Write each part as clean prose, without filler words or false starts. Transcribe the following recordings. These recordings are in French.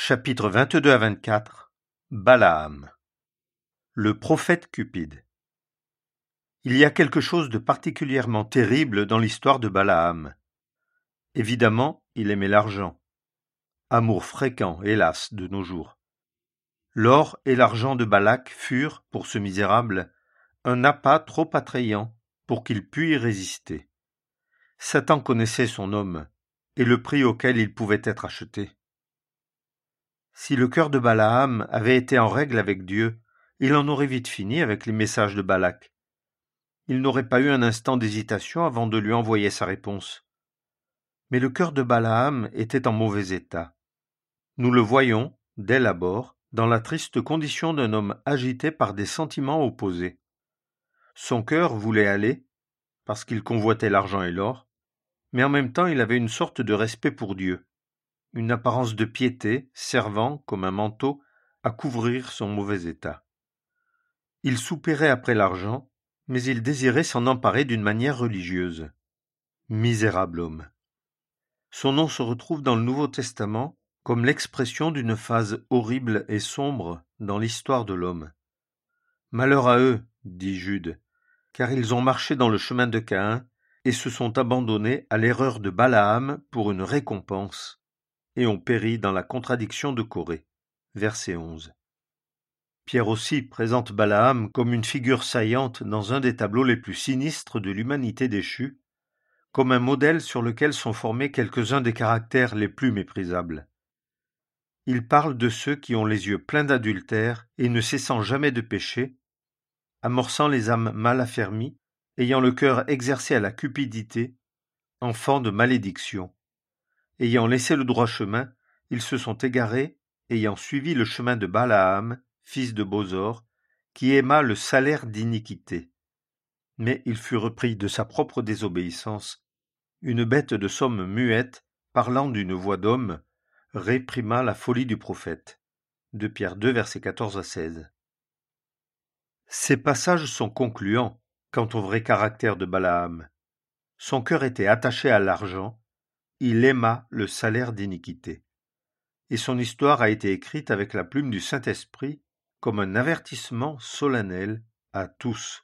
Chapitres 22 à 24 Balaam. Le prophète cupide. Il y a quelque chose de particulièrement terrible dans l'histoire de Balaam. Évidemment, il aimait l'argent. Amour fréquent, hélas, de nos jours. L'or et l'argent de Balak furent, pour ce misérable, un appât trop attrayant pour qu'il pût y résister. Satan connaissait son homme et le prix auquel il pouvait être acheté. Si le cœur de Balaam avait été en règle avec Dieu, il en aurait vite fini avec les messages de Balak. Il n'aurait pas eu un instant d'hésitation avant de lui envoyer sa réponse. Mais le cœur de Balaam était en mauvais état. Nous le voyons, dès l'abord, dans la triste condition d'un homme agité par des sentiments opposés. Son cœur voulait aller, parce qu'il convoitait l'argent et l'or, mais en même temps il avait une sorte de respect pour Dieu, une apparence de piété servant, comme un manteau, à couvrir son mauvais état. Il soupirait après l'argent, mais il désirait s'en emparer d'une manière religieuse. Misérable homme. Son nom se retrouve dans le Nouveau Testament comme l'expression d'une phase horrible et sombre dans l'histoire de l'homme. Malheur à eux, dit Jude, car ils ont marché dans le chemin de Caïn et se sont abandonnés à l'erreur de Balaam pour une récompense, et ont péri dans la contradiction de Corée. Verset 11. Pierre aussi présente Balaam comme une figure saillante dans un des tableaux les plus sinistres de l'humanité déchue, comme un modèle sur lequel sont formés quelques-uns des caractères les plus méprisables. Il parle de ceux qui ont les yeux pleins d'adultère et ne cessant jamais de pécher, amorçant les âmes mal affermies, ayant le cœur exercé à la cupidité, enfants de malédiction. Ayant laissé le droit chemin, ils se sont égarés, ayant suivi le chemin de Balaam, fils de Bosor, qui aima le salaire d'iniquité. Mais il fut repris de sa propre désobéissance. Une bête de somme muette, parlant d'une voix d'homme, réprima la folie du prophète. 2 Pierre 2, versets 14 à 16. Ces passages sont concluants quant au vrai caractère de Balaam. Son cœur était attaché à l'argent, il aima le salaire d'iniquité. Et son histoire a été écrite avec la plume du Saint-Esprit comme un avertissement solennel à tous.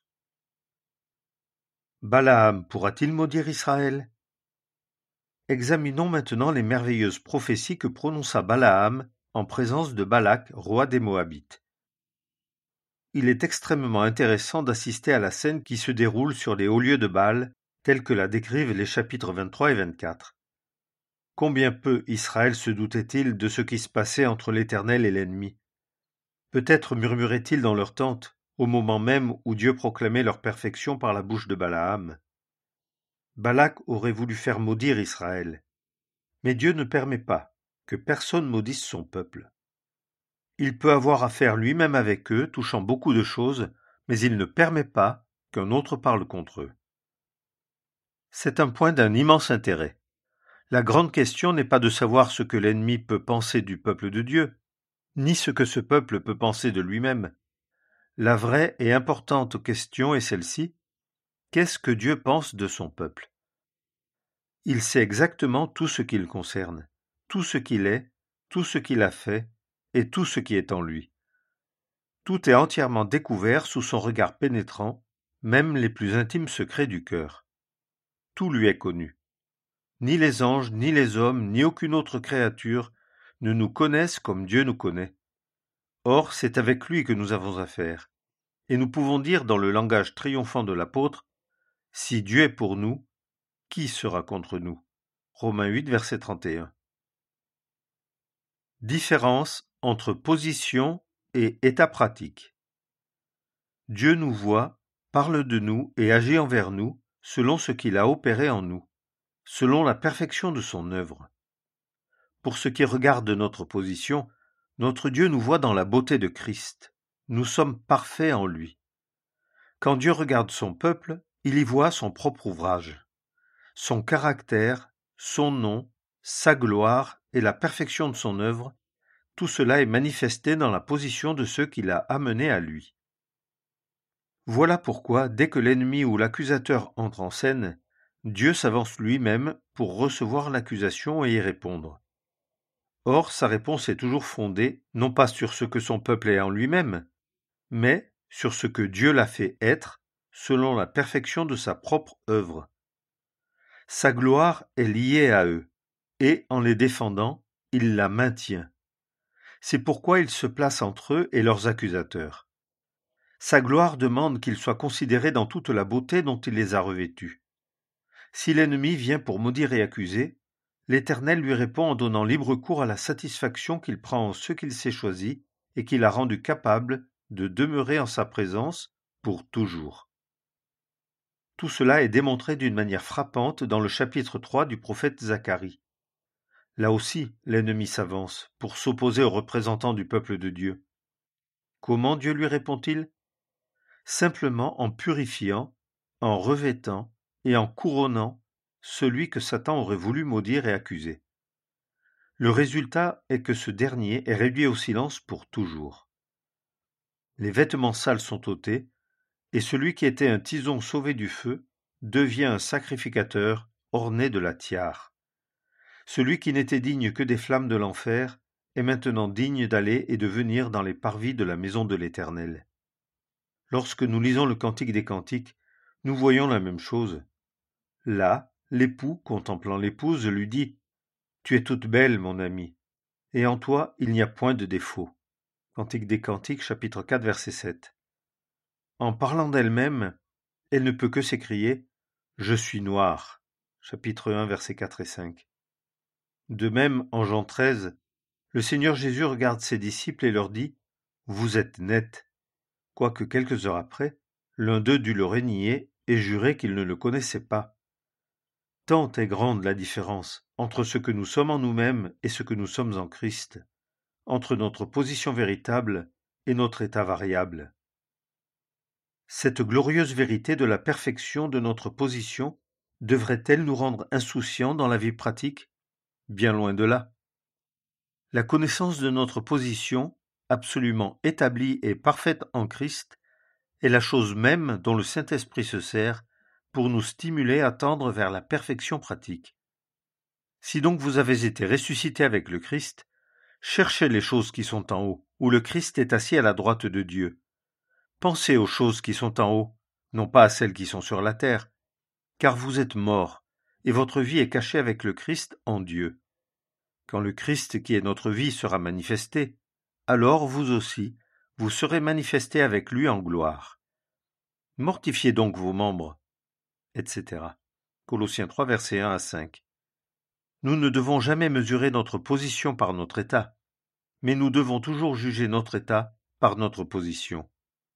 Balaam pourra-t-il maudire Israël ? Examinons maintenant les merveilleuses prophéties que prononça Balaam en présence de Balak, roi des Moabites. Il est extrêmement intéressant d'assister à la scène qui se déroule sur les hauts lieux de Baal, tels que la décrivent les chapitres 23 et 24. Combien peu Israël se doutait-il de ce qui se passait entre l'Éternel et l'ennemi ? Peut-être murmuraient-ils dans leur tente, au moment même où Dieu proclamait leur perfection par la bouche de Balaam. Balak aurait voulu faire maudire Israël. Mais Dieu ne permet pas que personne maudisse son peuple. Il peut avoir affaire lui-même avec eux, touchant beaucoup de choses, mais il ne permet pas qu'un autre parle contre eux. C'est un point d'un immense intérêt. La grande question n'est pas de savoir ce que l'ennemi peut penser du peuple de Dieu, ni ce que ce peuple peut penser de lui-même. La vraie et importante question est celle-ci. Qu'est-ce que Dieu pense de son peuple ? Il sait exactement tout ce qui le concerne, tout ce qu'il est, tout ce qu'il a fait et tout ce qui est en lui. Tout est entièrement découvert sous son regard pénétrant, même les plus intimes secrets du cœur. Tout lui est connu. Ni les anges, ni les hommes, ni aucune autre créature ne nous connaissent comme Dieu nous connaît. Or, c'est avec lui que nous avons affaire. Et nous pouvons dire dans le langage triomphant de l'apôtre, « Si Dieu est pour nous, qui sera contre nous ?» Romains 8, verset 31. Différence entre position et état pratique. Dieu nous voit, parle de nous et agit envers nous selon ce qu'il a opéré en nous, selon la perfection de son œuvre. Pour ce qui regarde notre position, notre Dieu nous voit dans la beauté de Christ. Nous sommes parfaits en lui. Quand Dieu regarde son peuple, il y voit son propre ouvrage. Son caractère, son nom, sa gloire et la perfection de son œuvre, tout cela est manifesté dans la position de ceux qu'il a amenés à lui. Voilà pourquoi, dès que l'ennemi ou l'accusateur entre en scène, Dieu s'avance lui-même pour recevoir l'accusation et y répondre. Or, sa réponse est toujours fondée, non pas sur ce que son peuple est en lui-même, mais sur ce que Dieu l'a fait être, selon la perfection de sa propre œuvre. Sa gloire est liée à eux, et en les défendant, il la maintient. C'est pourquoi il se place entre eux et leurs accusateurs. Sa gloire demande qu'ils soient considérés dans toute la beauté dont il les a revêtus. Si l'ennemi vient pour maudire et accuser, l'Éternel lui répond en donnant libre cours à la satisfaction qu'il prend en ceux qu'il s'est choisis et qu'il a rendus capables de demeurer en sa présence pour toujours. Tout cela est démontré d'une manière frappante dans le chapitre 3 du prophète Zacharie. Là aussi, l'ennemi s'avance pour s'opposer aux représentants du peuple de Dieu. Comment Dieu lui répond-il ? Simplement en purifiant, en revêtant et en couronnant celui que Satan aurait voulu maudire et accuser. Le résultat est que ce dernier est réduit au silence pour toujours. Les vêtements sales sont ôtés, et celui qui était un tison sauvé du feu devient un sacrificateur orné de la tiare. Celui qui n'était digne que des flammes de l'enfer est maintenant digne d'aller et de venir dans les parvis de la maison de l'Éternel. Lorsque nous lisons le Cantique des Cantiques, nous voyons la même chose. Là, l'époux, contemplant l'épouse, lui dit « Tu es toute belle, mon ami, et en toi il n'y a point de défaut. » Cantique des Cantiques, chapitre 4, verset 7. En parlant d'elle-même, elle ne peut que s'écrier « Je suis noire » chapitre 1, versets 4 et 5. De même, en Jean 13, le Seigneur Jésus regarde ses disciples et leur dit « Vous êtes nets », quoique quelques heures après, l'un d'eux dut le renier et jurer qu'il ne le connaissait pas. Tant est grande la différence entre ce que nous sommes en nous-mêmes et ce que nous sommes en Christ, entre notre position véritable et notre état variable. Cette glorieuse vérité de la perfection de notre position devrait-elle nous rendre insouciants dans la vie pratique ? Bien loin de là. La connaissance de notre position, absolument établie et parfaite en Christ, est la chose même dont le Saint-Esprit se sert pour nous stimuler à tendre vers la perfection pratique. Si donc vous avez été ressuscités avec le Christ, cherchez les choses qui sont en haut, où le Christ est assis à la droite de Dieu. Pensez aux choses qui sont en haut, non pas à celles qui sont sur la terre, car vous êtes morts, et votre vie est cachée avec le Christ en Dieu. Quand le Christ qui est notre vie sera manifesté, alors vous aussi, vous serez manifestés avec lui en gloire. Mortifiez donc vos membres, etc. Colossiens 3, versets 1 à 5. Nous ne devons jamais mesurer notre position par notre état, mais nous devons toujours juger notre état par notre position.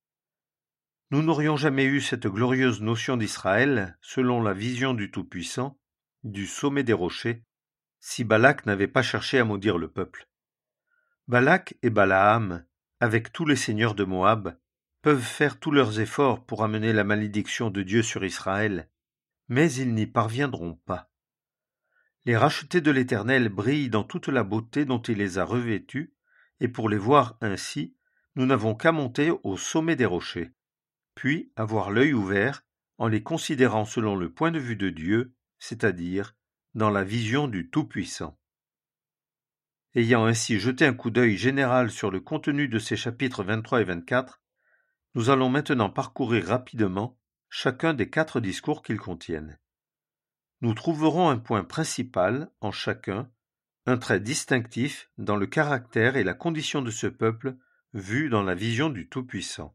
Nous n'aurions jamais eu cette glorieuse notion d'Israël, selon la vision du Tout-Puissant, du sommet des rochers, si Balak n'avait pas cherché à maudire le peuple. Balak et Balaam, avec tous les seigneurs de Moab, peuvent faire tous leurs efforts pour amener la malédiction de Dieu sur Israël, mais ils n'y parviendront pas. Les rachetés de l'Éternel brillent dans toute la beauté dont il les a revêtus, et pour les voir ainsi, nous n'avons qu'à monter au sommet des rochers, puis avoir l'œil ouvert en les considérant selon le point de vue de Dieu, c'est-à-dire dans la vision du Tout-Puissant. Ayant ainsi jeté un coup d'œil général sur le contenu de ces chapitres 23 et 24, nous allons maintenant parcourir rapidement chacun des 4 discours qu'ils contiennent. Nous trouverons un point principal en chacun, un trait distinctif dans le caractère et la condition de ce peuple vu dans la vision du Tout-Puissant.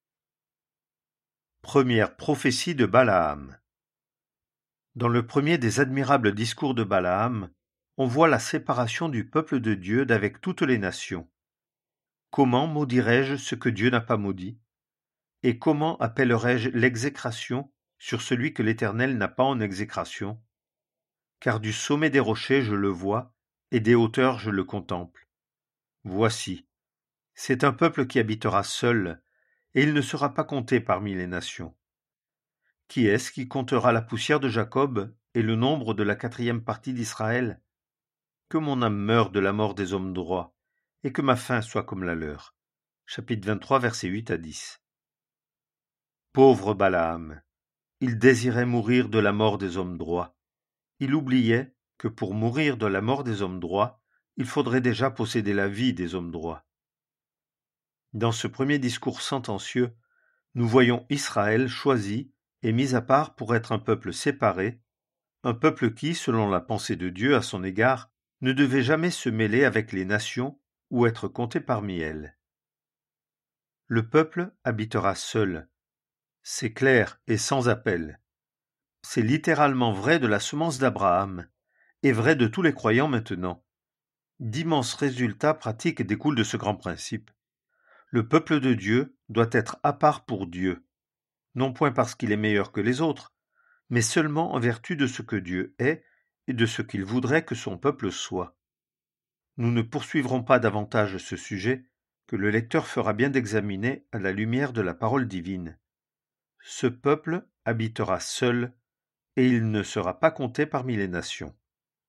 Première prophétie de Balaam. Dans le premier des admirables discours de Balaam, on voit la séparation du peuple de Dieu d'avec toutes les nations. Comment maudirais-je ce que Dieu n'a pas maudit ? Et comment appellerais-je l'exécration sur celui que l'Éternel n'a pas en exécration ? Car du sommet des rochers je le vois, et des hauteurs je le contemple. Voici, c'est un peuple qui habitera seul, et il ne sera pas compté parmi les nations. Qui est-ce qui comptera la poussière de Jacob et le nombre de la 4e partie d'Israël ? Que mon âme meure de la mort des hommes droits, et que ma fin soit comme la leur. Chapitre 23, versets 8 à 10. Pauvre Balaam, il désirait mourir de la mort des hommes droits. Il oubliait que pour mourir de la mort des hommes droits, il faudrait déjà posséder la vie des hommes droits. Dans ce premier discours sentencieux, nous voyons Israël choisi et mis à part pour être un peuple séparé, un peuple qui, selon la pensée de Dieu à son égard, ne devait jamais se mêler avec les nations ou être compté parmi elles. Le peuple habitera seul. C'est clair et sans appel. C'est littéralement vrai de la semence d'Abraham, et vrai de tous les croyants maintenant. D'immenses résultats pratiques découlent de ce grand principe. Le peuple de Dieu doit être à part pour Dieu, non point parce qu'il est meilleur que les autres, mais seulement en vertu de ce que Dieu est et de ce qu'il voudrait que son peuple soit. Nous ne poursuivrons pas davantage ce sujet, que le lecteur fera bien d'examiner à la lumière de la parole divine. Ce peuple habitera seul, et il ne sera pas compté parmi les nations.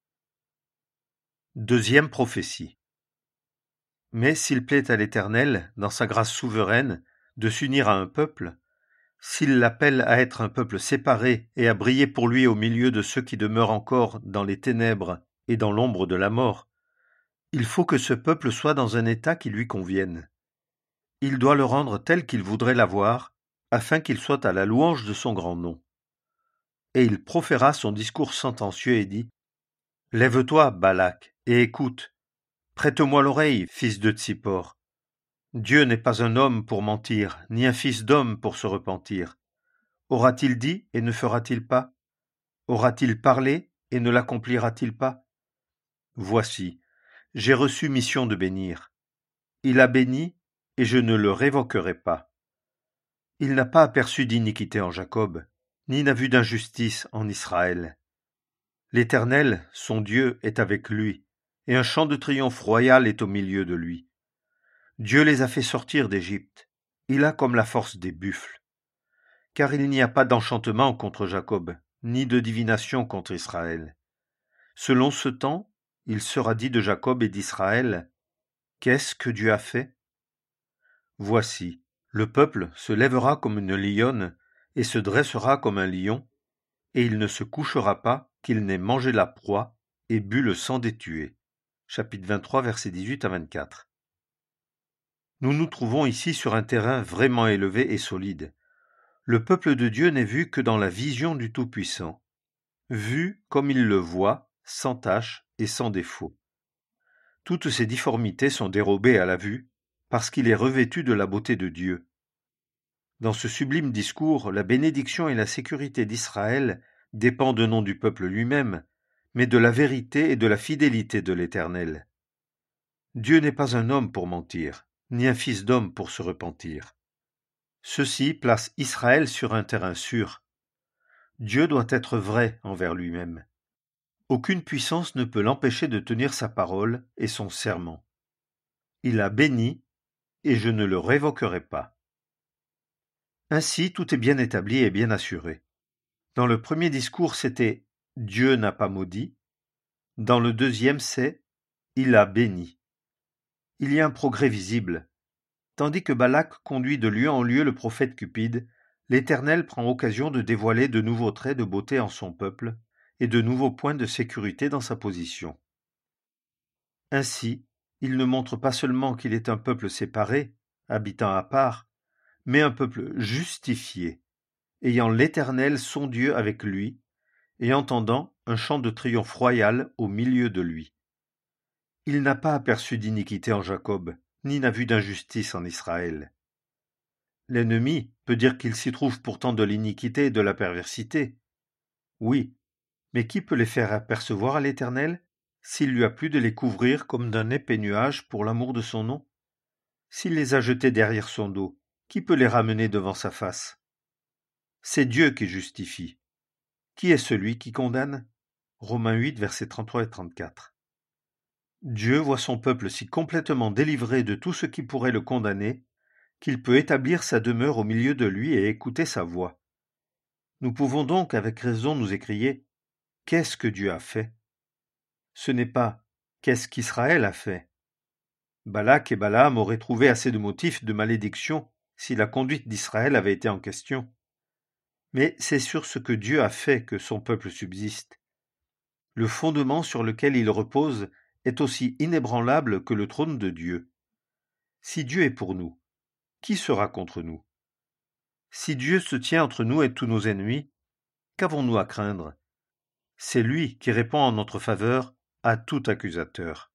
Deuxième prophétie. Mais s'il plaît à l'Éternel, dans sa grâce souveraine, de s'unir à un peuple, s'il l'appelle à être un peuple séparé et à briller pour lui au milieu de ceux qui demeurent encore dans les ténèbres et dans l'ombre de la mort, il faut que ce peuple soit dans un état qui lui convienne. Il doit le rendre tel qu'il voudrait l'avoir, afin qu'il soit à la louange de son grand nom. Et il proféra son discours sentencieux et dit : « Lève-toi, Balak, et écoute. Prête-moi l'oreille, fils de Tsippor. Dieu n'est pas un homme pour mentir, ni un fils d'homme pour se repentir. Aura-t-il dit et ne fera-t-il pas ? Aura-t-il parlé et ne l'accomplira-t-il pas ? Voici, j'ai reçu mission de bénir. Il a béni, et je ne le révoquerai pas. Il n'a pas aperçu d'iniquité en Jacob, ni n'a vu d'injustice en Israël. L'Éternel, son Dieu, est avec lui, et un chant de triomphe royal est au milieu de lui. Dieu les a fait sortir d'Égypte. Il a comme la force des buffles. Car il n'y a pas d'enchantement contre Jacob, ni de divination contre Israël. Selon ce temps, il sera dit de Jacob et d'Israël : qu'est-ce que Dieu a fait ? Voici, le peuple se lèvera comme une lionne et se dressera comme un lion, et il ne se couchera pas qu'il n'ait mangé la proie et bu le sang des tués. Chapitre 23, versets 18 à 24. Nous nous trouvons ici sur un terrain vraiment élevé et solide. Le peuple de Dieu n'est vu que dans la vision du Tout-Puissant, vu comme il le voit, sans tache et sans défaut. Toutes ces difformités sont dérobées à la vue, parce qu'il est revêtu de la beauté de Dieu. Dans ce sublime discours, la bénédiction et la sécurité d'Israël dépendent non du peuple lui-même, mais de la vérité et de la fidélité de l'Éternel. Dieu n'est pas un homme pour mentir, ni un fils d'homme pour se repentir. Ceci place Israël sur un terrain sûr. Dieu doit être vrai envers lui-même. Aucune puissance ne peut l'empêcher de tenir sa parole et son serment. Il a béni, et je ne le révoquerai pas. Ainsi, tout est bien établi et bien assuré. Dans le premier discours, c'était « Dieu n'a pas maudit ». Dans le deuxième, c'est « Il a béni ». Il y a un progrès visible. Tandis que Balak conduit de lieu en lieu le prophète Cupide, l'Éternel prend occasion de dévoiler de nouveaux traits de beauté en son peuple et de nouveaux points de sécurité dans sa position. Ainsi, il ne montre pas seulement qu'il est un peuple séparé, habitant à part, mais un peuple justifié, ayant l'Éternel son Dieu avec lui, et entendant un chant de triomphe royal au milieu de lui. Il n'a pas aperçu d'iniquité en Jacob, ni n'a vu d'injustice en Israël. L'ennemi peut dire qu'il s'y trouve pourtant de l'iniquité et de la perversité. Oui, mais qui peut les faire apercevoir à l'Éternel, s'il lui a plu de les couvrir comme d'un épais nuage pour l'amour de son nom ? S'il les a jetés derrière son dos, qui peut les ramener devant sa face ? C'est Dieu qui justifie. Qui est celui qui condamne ? Romains 8, versets 33 et 34. Dieu voit son peuple si complètement délivré de tout ce qui pourrait le condamner, qu'il peut établir sa demeure au milieu de lui et écouter sa voix. Nous pouvons donc avec raison nous écrier : qu'est-ce que Dieu a fait ? Ce n'est pas qu'est-ce qu'Israël a fait ? Balak et Balaam auraient trouvé assez de motifs de malédiction si la conduite d'Israël avait été en question. Mais c'est sur ce que Dieu a fait que son peuple subsiste. Le fondement sur lequel il repose est aussi inébranlable que le trône de Dieu. Si Dieu est pour nous, qui sera contre nous? Si Dieu se tient entre nous et tous nos ennemis, qu'avons-nous à craindre? C'est lui qui répond en notre faveur à tout accusateur.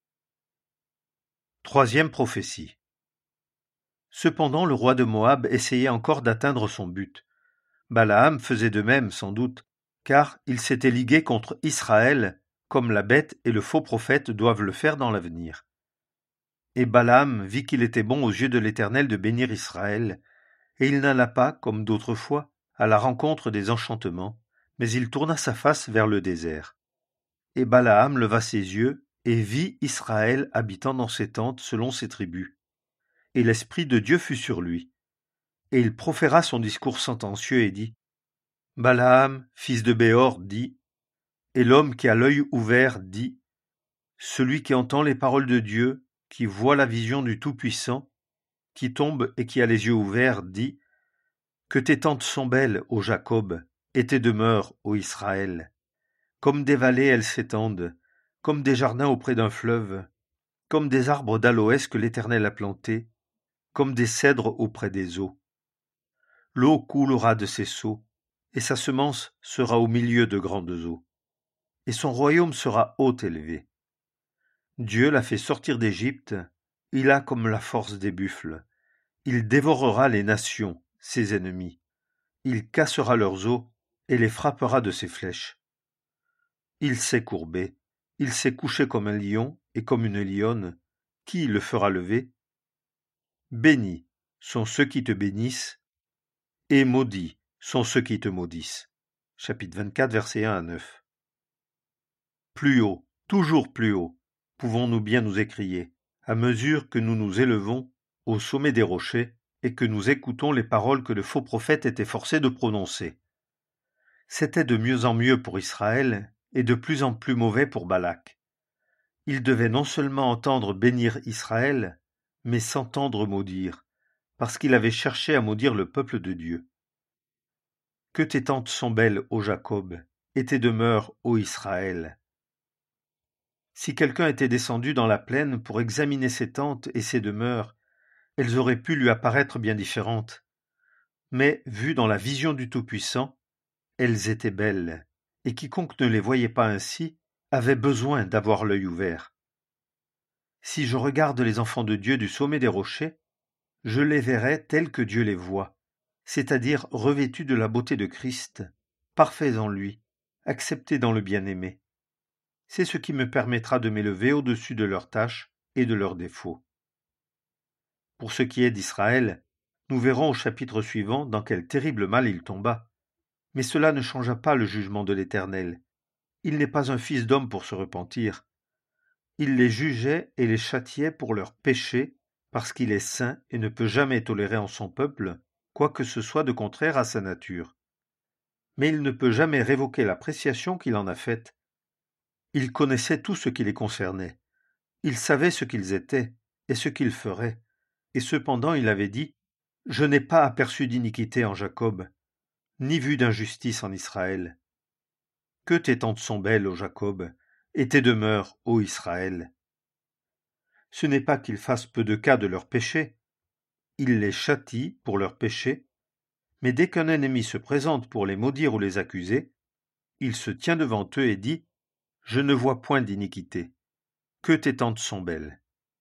Troisième prophétie. Cependant, le roi de Moab essayait encore d'atteindre son but. Balaam faisait de même, sans doute, car il s'était ligué contre Israël, comme la bête et le faux prophète doivent le faire dans l'avenir. Et Balaam vit qu'il était bon aux yeux de l'Éternel de bénir Israël, et il n'alla pas, comme d'autres fois, à la rencontre des enchantements, mais il tourna sa face vers le désert. Et Balaam leva ses yeux et vit Israël habitant dans ses tentes selon ses tribus. Et l'Esprit de Dieu fut sur lui. Et il proféra son discours sentencieux et dit : Balaam, fils de Béor, dit, et l'homme qui a l'œil ouvert dit, celui qui entend les paroles de Dieu, qui voit la vision du Tout-Puissant, qui tombe et qui a les yeux ouverts, dit, que tes tentes sont belles, ô Jacob, et tes demeures, ô Israël. Comme des vallées elles s'étendent, comme des jardins auprès d'un fleuve, comme des arbres d'aloès que l'Éternel a plantés, comme des cèdres auprès des eaux. L'eau coulera de ses seaux, et sa semence sera au milieu de grandes eaux, et son royaume sera haut élevé. Dieu l'a fait sortir d'Égypte, il a comme la force des buffles. Il dévorera les nations, ses ennemis. Il cassera leurs os et les frappera de ses flèches. Il s'est courbé, il s'est couché comme un lion et comme une lionne. Qui le fera lever? Bénis sont ceux qui te bénissent, et maudits sont ceux qui te maudissent. Chapitre 24, versets 1 à 9. Plus haut, toujours plus haut, pouvons-nous bien nous écrier, à mesure que nous nous élevons au sommet des rochers et que nous écoutons les paroles que le faux prophète était forcé de prononcer. C'était de mieux en mieux pour Israël et de plus en plus mauvais pour Balak. Il devait non seulement entendre bénir Israël, mais s'entendre maudire, parce qu'il avait cherché à maudire le peuple de Dieu. Que tes tentes sont belles, ô Jacob, et tes demeures, ô Israël. Si quelqu'un était descendu dans la plaine pour examiner ses tentes et ses demeures, elles auraient pu lui apparaître bien différentes. Mais, vues dans la vision du Tout-Puissant, elles étaient belles, et quiconque ne les voyait pas ainsi avait besoin d'avoir l'œil ouvert. Si je regarde les enfants de Dieu du sommet des rochers, je les verrai tels que Dieu les voit, c'est-à-dire revêtus de la beauté de Christ, parfaits en lui, acceptés dans le bien-aimé. C'est ce qui me permettra de m'élever au-dessus de leurs tâches et de leurs défauts. Pour ce qui est d'Israël, nous verrons au chapitre suivant dans quel terrible mal il tomba. Mais cela ne changea pas le jugement de l'Éternel. Il n'est pas un fils d'homme pour se repentir. Il les jugeait et les châtiait pour leurs péchés, parce qu'il est saint et ne peut jamais tolérer en son peuple quoi que ce soit de contraire à sa nature. Mais il ne peut jamais révoquer l'appréciation qu'il en a faite. Il connaissait tout ce qui les concernait. Il savait ce qu'ils étaient et ce qu'ils feraient. Et cependant il avait dit : Je n'ai pas aperçu d'iniquité en Jacob, ni vu d'injustice en Israël. Que tes tentes sont belles, ô Jacob, et tes demeures, ô Israël. Ce n'est pas qu'ils fassent peu de cas de leurs péchés, il les châtie pour leurs péchés, mais dès qu'un ennemi se présente pour les maudire ou les accuser, il se tient devant eux et dit : Je ne vois point d'iniquité. Que tes tentes sont belles.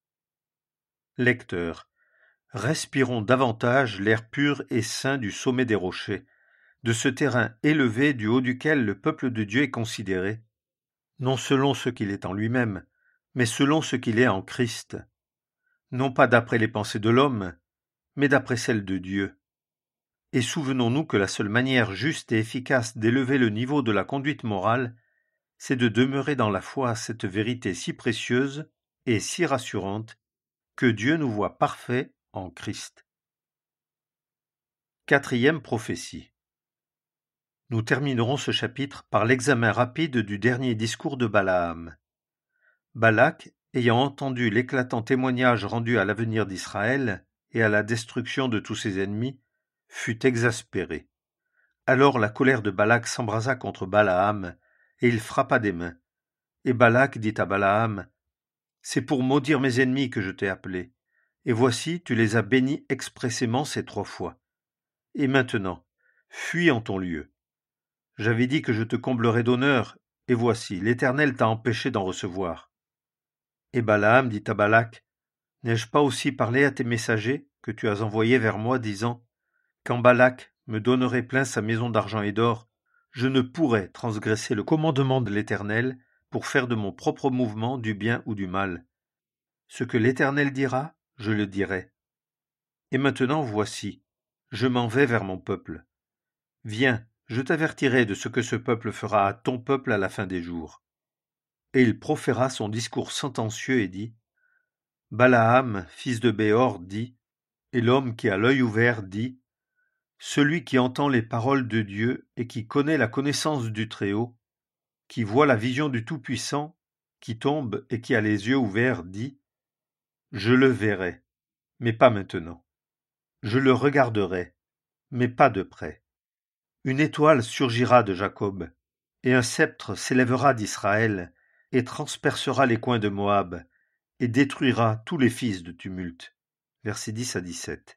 Lecteurs, respirons davantage l'air pur et sain du sommet des rochers, de ce terrain élevé du haut duquel le peuple de Dieu est considéré, non selon ce qu'il est en lui-même, mais selon ce qu'il est en Christ, non pas d'après les pensées de l'homme, mais d'après celles de Dieu. Et souvenons-nous que la seule manière juste et efficace d'élever le niveau de la conduite morale, c'est de demeurer dans la foi à cette vérité si précieuse et si rassurante que Dieu nous voit parfaits en Christ. Quatrième prophétie. Nous terminerons ce chapitre par l'examen rapide du dernier discours de Balaam. Balak, ayant entendu l'éclatant témoignage rendu à l'avenir d'Israël et à la destruction de tous ses ennemis, fut exaspéré. Alors la colère de Balak s'embrasa contre Balaam, et il frappa des mains. Et Balak dit à Balaam : C'est pour maudire mes ennemis que je t'ai appelé. Et voici, tu les as bénis expressément ces 3 fois. Et maintenant, fuis en ton lieu. J'avais dit que je te comblerais d'honneur, et voici, l'Éternel t'a empêché d'en recevoir. Et Balaam dit à Balak, n'ai-je pas aussi parlé à tes messagers que tu as envoyés vers moi, disant, quand Balak me donnerait plein sa maison d'argent et d'or, je ne pourrais transgresser le commandement de l'Éternel pour faire de mon propre mouvement du bien ou du mal. Ce que l'Éternel dira, je le dirai. Et maintenant voici, je m'en vais vers mon peuple. Viens, je t'avertirai de ce que ce peuple fera à ton peuple à la fin des jours. Et il proféra son discours sentencieux et dit, Balaam, fils de Béor, dit, et l'homme qui a l'œil ouvert dit, celui qui entend les paroles de Dieu et qui connaît la connaissance du Très-Haut, qui voit la vision du Tout-Puissant, qui tombe et qui a les yeux ouverts, dit, je le verrai, mais pas maintenant. Je le regarderai, mais pas de près. Une étoile surgira de Jacob, et un sceptre s'élèvera d'Israël, et transpercera les coins de Moab, et détruira tous les fils de tumulte. Versets 10 à 17.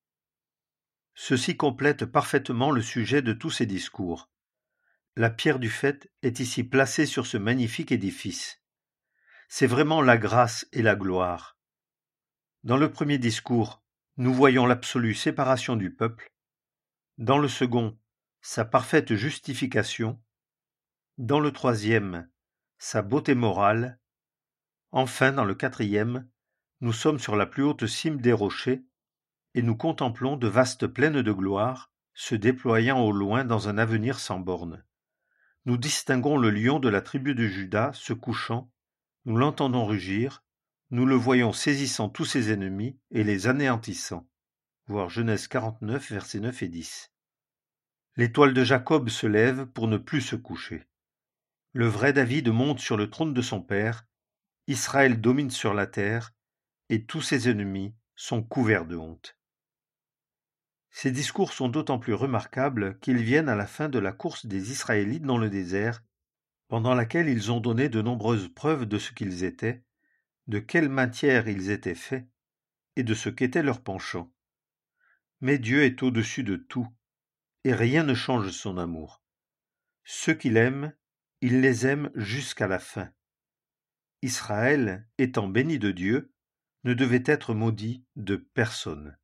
Ceci complète parfaitement le sujet de tous ces discours. La pierre du faîte est ici placée sur ce magnifique édifice. C'est vraiment la grâce et la gloire. Dans le premier discours, nous voyons l'absolue séparation du peuple. Dans le second, sa parfaite justification. Dans le troisième, sa beauté morale. Enfin, dans le quatrième, nous sommes sur la plus haute cime des rochers et nous contemplons de vastes plaines de gloire se déployant au loin dans un avenir sans bornes. Nous distinguons le lion de la tribu de Juda se couchant, nous l'entendons rugir, nous le voyons saisissant tous ses ennemis et les anéantissant. Voir Genèse 49, versets 9 et 10. L'étoile de Jacob se lève pour ne plus se coucher. Le vrai David monte sur le trône de son père, Israël domine sur la terre, et tous ses ennemis sont couverts de honte. Ces discours sont d'autant plus remarquables qu'ils viennent à la fin de la course des Israélites dans le désert, pendant laquelle ils ont donné de nombreuses preuves de ce qu'ils étaient, de quelle matière ils étaient faits, et de ce qu'était leur penchant. Mais Dieu est au-dessus de tout, et rien ne change son amour. Ceux qu'il aime, il les aime jusqu'à la fin. Israël, étant béni de Dieu, ne devait être maudit de personne.